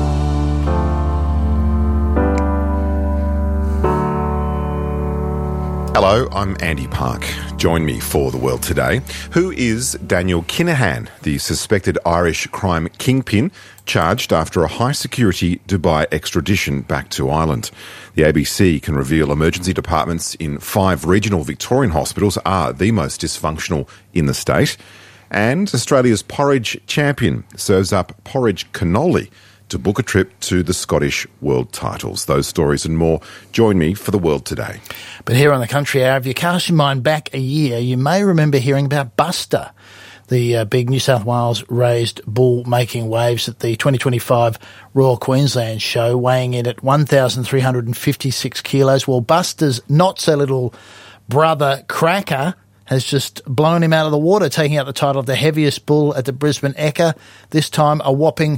S17: Hello, I'm Andy Park. Join me for The World Today. Who is Daniel Kinahan, the suspected Irish crime kingpin, charged after a high-security Dubai extradition back to Ireland? The ABC can reveal emergency departments in 5 regional Victorian hospitals are the most dysfunctional in the state. And Australia's porridge champion serves up porridge cannoli to book a trip to the Scottish World Titles. Those stories and more. Join me for The World Today.
S2: But here on the Country Hour, if you cast your mind back a year, you may remember hearing about Buster, the big New South Wales raised bull making waves at the 2025 Royal Queensland Show, weighing in at 1,356 kilos. Well, Buster's not-so-little brother, Cracker, has just blown him out of the water, taking out the title of the heaviest bull at the Brisbane Ekka, this time a whopping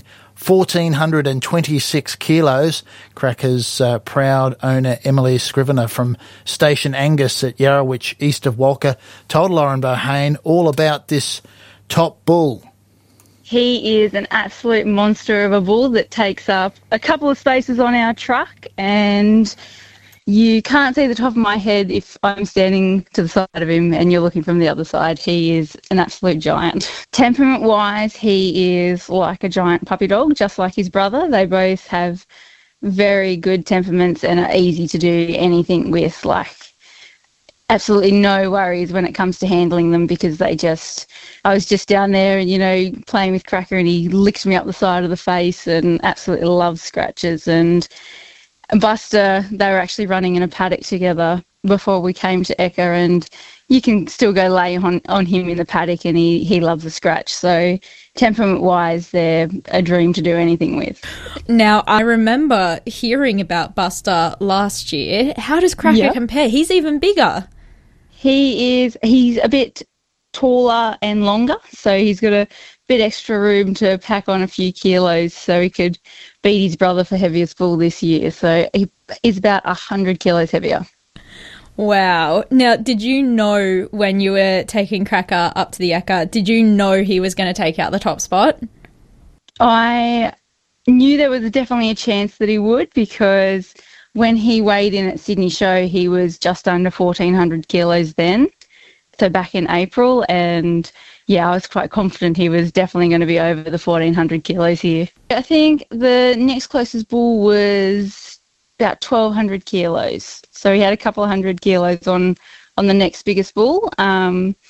S2: 1,426 kilos. Cracker's proud owner, Emily Scrivener from Station Angus at Yarrowitch, east of Walker, told Lauren Bohane all about this top bull.
S18: He is an absolute monster of a bull that takes up a couple of spaces on our truck, and you can't see the top of my head if I'm standing to the side of him and you're looking from the other side. He is an absolute giant. Temperament-wise, he is like a giant puppy dog, just like his brother. They both have very good temperaments and are easy to do anything with, like absolutely no worries when it comes to handling them, because I was just down there and, playing with Cracker, and he licked me up the side of the face and absolutely loves scratches. And Buster, they were actually running in a paddock together before we came to Ekka, and you can still go lay on him in the paddock, and he loves a scratch. So temperament-wise, they're a dream to do anything with.
S19: Now, I remember hearing about Buster last year. How does Cracker compare? He's even bigger.
S18: He's a bit taller and longer, so he's got a bit extra room to pack on a few kilos, so he could beat his brother for heaviest bull this year. So he's about 100 kilos heavier.
S19: Wow. Now, did you know when you were taking Cracker up to the Ekka, did you know he was going to take out the top spot?
S18: I knew there was definitely a chance that he would, because when he weighed in at Sydney Show, he was just under 1,400 kilos then, so back in April, and I was quite confident he was definitely going to be over the 1,400 kilos here. I think the next closest bull was about 1,200 kilos. So he had a couple of 100 kilos on the next biggest bull. So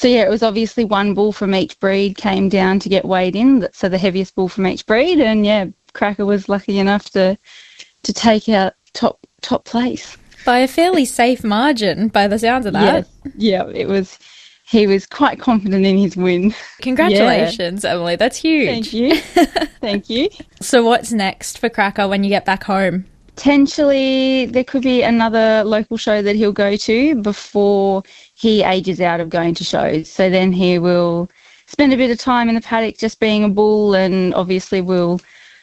S18: So, yeah, it was obviously one bull from each breed came down to get weighed in, so the heaviest bull from each breed. And, yeah, Cracker was lucky enough to take out top place.
S19: By a fairly safe margin, by the sounds of that.
S18: Yeah, it was. He was quite confident in his win.
S19: Congratulations, Emily. That's huge.
S18: Thank you. Thank you.
S19: So what's next for Cracker when you get back home?
S18: Potentially, there could be another local show that he'll go to before he ages out of going to shows. So then he will spend a bit of time in the paddock just being a bull, and obviously will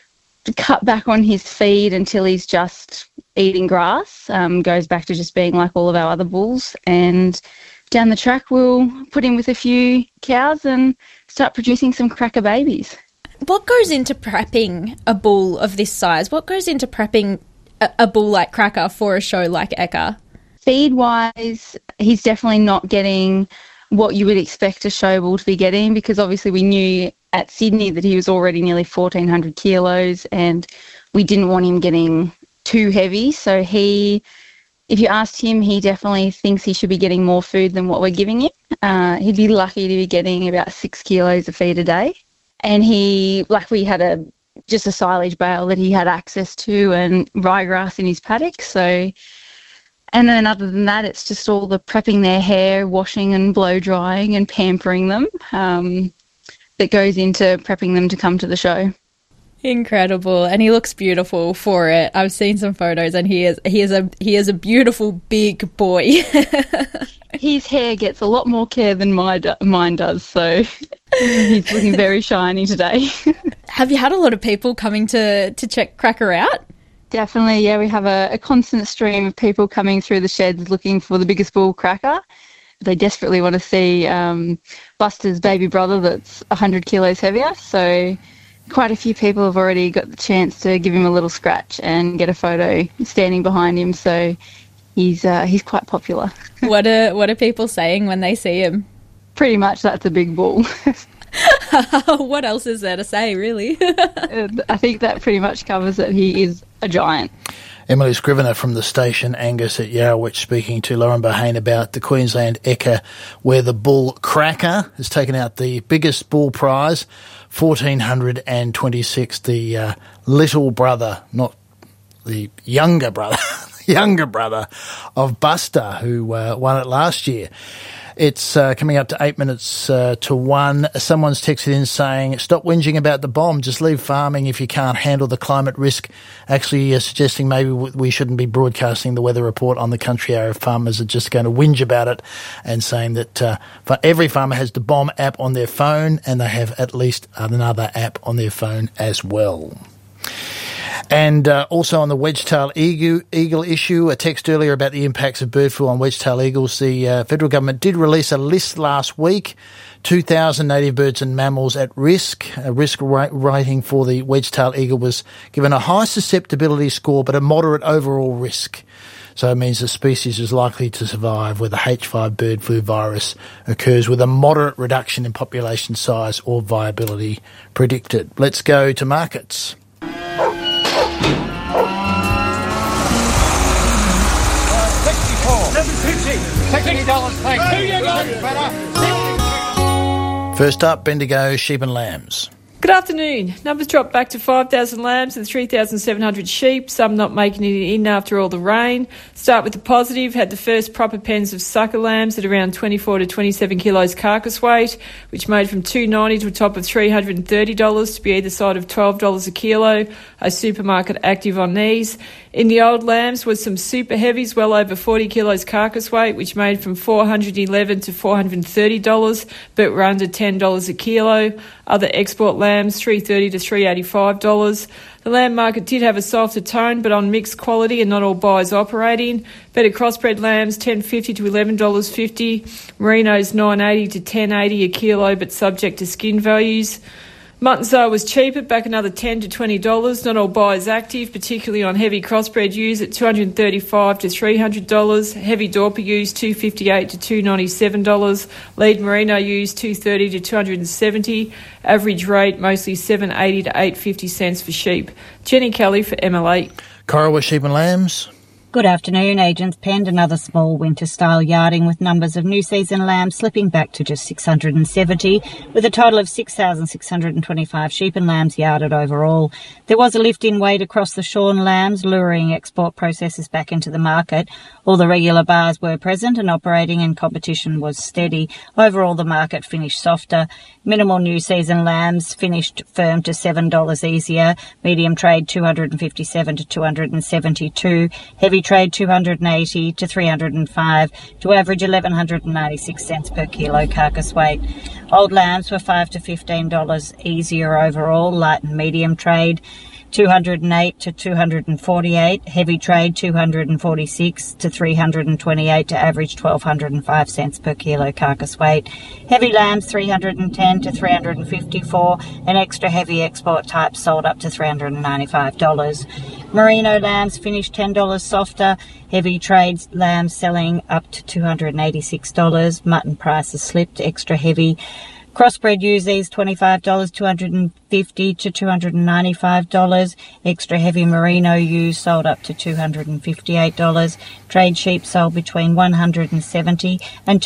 S18: cut back on his feed until he's just eating grass, goes back to just being like all of our other bulls, and down the track we'll put him with a few cows and start producing some Cracker babies.
S19: What goes into prepping a bull of this size? What goes into prepping a bull like Cracker for a show like Ekka?
S18: Feed-wise, he's definitely not getting what you would expect a show bull to be getting, because obviously we knew at Sydney that he was already nearly 1,400 kilos and we didn't want him getting too heavy. So if you asked him, he definitely thinks he should be getting more food than what we're giving him. He'd be lucky to be getting about 6 kilos of feed a day. And we had just a silage bale that he had access to and ryegrass in his paddock. So, and then other than that, it's just all the prepping their hair, washing and blow drying and pampering them that goes into prepping them to come to the show.
S19: Incredible, and he looks beautiful for it. I've seen some photos, and he is a beautiful big boy.
S18: His hair gets a lot more care than mine does, so he's looking very shiny today.
S19: Have you had a lot of people coming to check Cracker out?
S18: Definitely, yeah. We have a constant stream of people coming through the sheds looking for the biggest bull, Cracker. They desperately want to see Buster's baby brother that's 100 kilos heavier, so quite a few people have already got the chance to give him a little scratch and get a photo standing behind him, so he's quite popular.
S19: What are people saying when they see him?
S18: Pretty much that's a big bull.
S19: What else is there to say, really?
S18: I think that pretty much covers it. He is a giant.
S2: Emily Scrivener from the station Angus at Yarrowitch speaking to Lauren Bahane about the Queensland Ekka, where the bull Cracker has taken out the biggest bull prize, 1,426, the little brother, not the younger brother, younger brother of Buster, who won it last year. It's coming up to 8 minutes to 1. Someone's texted in saying, stop whinging about the bomb, just leave farming if you can't handle the climate risk. Actually suggesting maybe we shouldn't be broadcasting the weather report on the Country Hour if farmers are just going to whinge about it, and saying that every farmer has the bomb app on their phone, and they have at least another app on their phone as well. And also on the wedge-tail eagle issue, a text earlier about the impacts of bird flu on wedge-tail eagles. The federal government did release a list last week, 2,000 native birds and mammals at risk. A risk rating for the wedge-tail eagle was given a high susceptibility score but a moderate overall risk. So it means the species is likely to survive where the H5 bird flu virus occurs with a moderate reduction in population size or viability predicted. Let's go to markets. First up, Bendigo sheep and lambs.
S20: Good afternoon. Numbers dropped back to 5,000 lambs and 3,700 sheep, some not making it in after all the rain. Start with the positive, had the first proper pens of sucker lambs at around 24 to 27 kilos carcass weight, which made from $2.90 to a top of $330 to be either side of $12 a kilo, a supermarket active on these. In the old lambs was some super heavies, well over 40 kilos carcass weight, which made from $411 to $430, but were under $10 a kilo. Other export lambs, $330 to $385. The lamb market did have a softer tone, but on mixed quality and not all buyers operating. Better crossbred lambs, $10.50 to $11.50. Merinos, $9.80 to $10.80 a kilo, but subject to skin values. Mutton sale was cheaper, back another $10 to $20. Not all buyers active, particularly on heavy crossbred ewes at $235 to $300. Heavy Dorper ewes $258 to $297. Lead Merino ewes $230 to $270. Average rate mostly $7.80 to $8.50 for sheep. Jenny Kelly for MLA.
S2: Corowa sheep and lambs.
S21: Good afternoon. Agents penned another small winter-style yarding with numbers of new season lambs slipping back to just 670, with a total of 6,625 sheep and lambs yarded overall. There was a lift in weight across the shorn lambs, luring export processors back into the market. All the regular bars were present and operating, and competition was steady. Overall, the market finished softer. Minimal new season lambs finished firm to $7 easier. Medium trade $257 to $272. Heavy trade $280 to $305 to average $1,196 per kilo carcass weight. Old lambs were $5 to $15 easier overall. Light and medium trade $208 to $248, heavy trade $246 to $328 to average $1,205 per kilo carcass weight. Heavy lambs $310 to $354, and extra heavy export types sold up to $395. Merino lambs finished $10 softer. Heavy trade lambs selling up to $286. Mutton prices slipped extra heavy. Crossbred Uzis $25, $250 to $295. Extra heavy merino ewes sold up to $258. Trade sheep sold between $170 and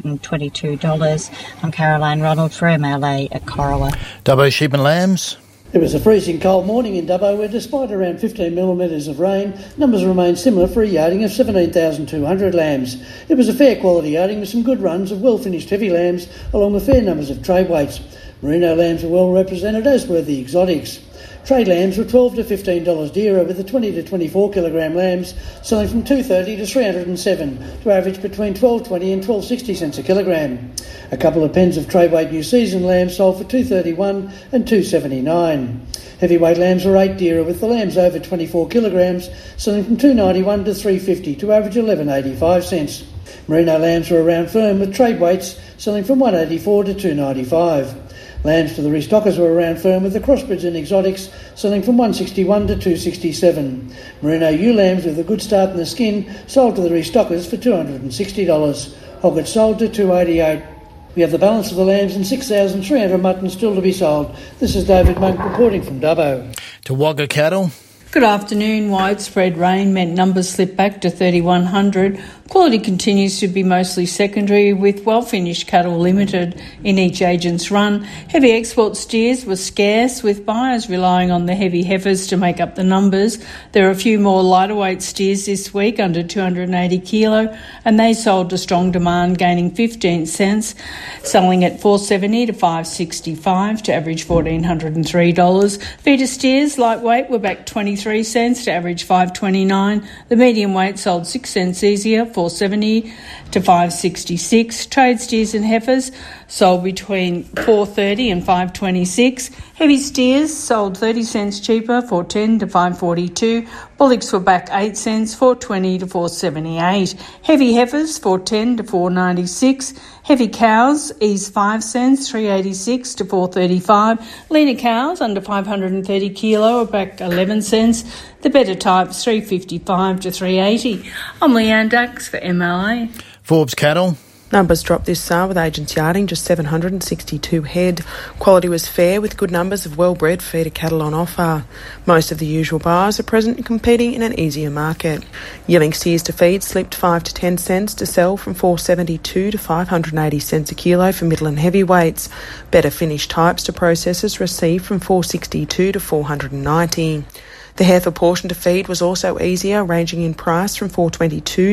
S21: $222. I'm Caroline Ronald for MLA at Corowa.
S2: Dubbo sheep and lambs.
S22: It was a freezing cold morning in Dubbo where, despite around 15 millimetres of rain, numbers remained similar for a yarding of 17,200 lambs. It was a fair quality yarding with some good runs of well-finished heavy lambs along with fair numbers of trade weights. Merino lambs were well represented, as were the exotics. Trade lambs were $12 to $15 dearer, with the 20 to 24 kilogram lambs selling from $230 to $307 to average between $12.20 and $12.60 a kilogram. A couple of pens of trade weight new season lambs sold for $231 and $279. Heavyweight lambs were $8 dearer, with the lambs over 24 kilograms selling from $291 to $350 to average $11.85. Merino lambs were around firm, with trade weights selling from $184 to $295. Lambs for the restockers were around firm, with the crossbreds and exotics selling from $161 to $267. Merino ewe lambs with a good start in the skin sold to the restockers for $260. Hoggets sold to $288. We have the balance of the lambs and 6,300 mutton still to be sold. This is David Monk reporting from Dubbo.
S2: To Wagga cattle.
S23: Good afternoon. Widespread rain meant numbers slipped back to 3,100. Quality continues to be mostly secondary, with well-finished cattle limited in each agent's run. Heavy export steers were scarce, with buyers relying on the heavy heifers to make up the numbers. There are a few more lighter weight steers this week, under 280 kilo, and they sold to strong demand, gaining 15 cents, selling at $4.70 to $5.65 to average $1,403. Feeder steers, lightweight, were back 23 cents to average $5.29. The medium weight sold 6 cents easier, $4.70 to $5.66. Trade steers and heifers sold between $4.30 and $5.26. Heavy steers sold 30 cents cheaper, $4.10 to $5.42. Bullocks were back 8 cents, $4.20 to $4.78. Heavy heifers, $4.10 to $4.96. Heavy cows eased 5 cents, $3.86 to $4.35. Leaner cows under 530 kilo are back 11 cents. The better types, $3.55 to $3.80. I'm Leanne Dax for MLA.
S2: Forbes cattle.
S24: Numbers dropped this SAR with agents yarding just 762 head. Quality was fair, with good numbers of well-bred feeder cattle on offer. Most of the usual buyers are present and competing in an easier market. Yearling steers to feed slipped 5 to 10 cents to sell from $4.72 to $580 a kilo for middle and heavyweights. Better finished types to processors received from $4.62 to $490. The heifer portion to feed was also easier, ranging in price from $4.22 to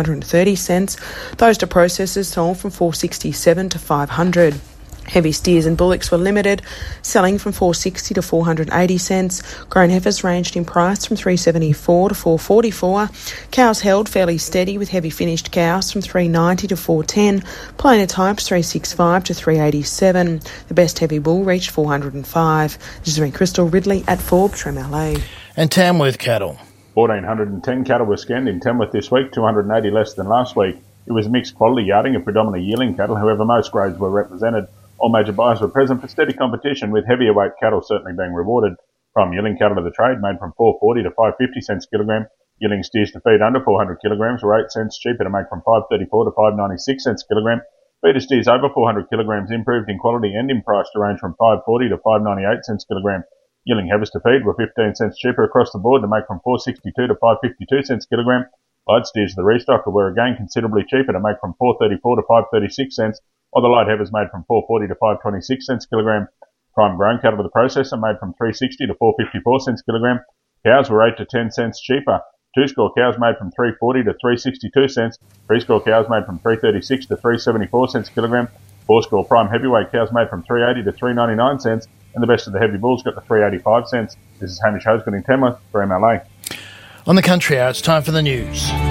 S24: $530. Those to processors sold from $4.67 to $500. Heavy steers and bullocks were limited, selling from $4.60 to $480. Grown heifers ranged in price from $3.74 to $4.44. Cows held fairly steady, with heavy finished cows from $3.90 to $4.10. Plainer types $3.65 to $3.87. The best heavy bull reached $405. This is Crystal Ridley at Forbes from LA.
S2: And Tamworth cattle.
S25: 1,410 cattle were scanned in Tamworth this week, 280 less than last week. It was mixed quality yarding of predominantly yearling cattle, however most grades were represented. All major buyers were present for steady competition, with heavier weight cattle certainly being rewarded. Prime yearling cattle to the trade made from $4.40 to $5.50 cents a kilogram. Yearling steers to feed under 400 kilograms were 8 cents cheaper to make from $5.34 to $5.96 cents a kilogram. Feeder steers over 400 kilograms improved in quality and in price to range from $5.40 to $5.98 cents a kilogram. Yearling heifers to feed were 15 cents cheaper across the board to make from $4.62 to $5.52 kilogram. Light steers of the restocker were again considerably cheaper to make from $4.34 to $5.36, while the light heifers made from $4.40 to $5.26 kilogram. Prime grown cattle to the processor made from $3.60 to $4.54 kilogram. Cows were 8 to 10 cents cheaper. Two-score cows made from $3.40 to $3.62. Three-score cows made from $3.36 to $3.74 kilogram. Four-score prime heavyweight cows made from $3.80 to $3.99, and the best of the heavy bulls got to $3.85. This is Hamish Hosgood in Tamworth for MLA.
S2: On the Country Hour, it's time for the news.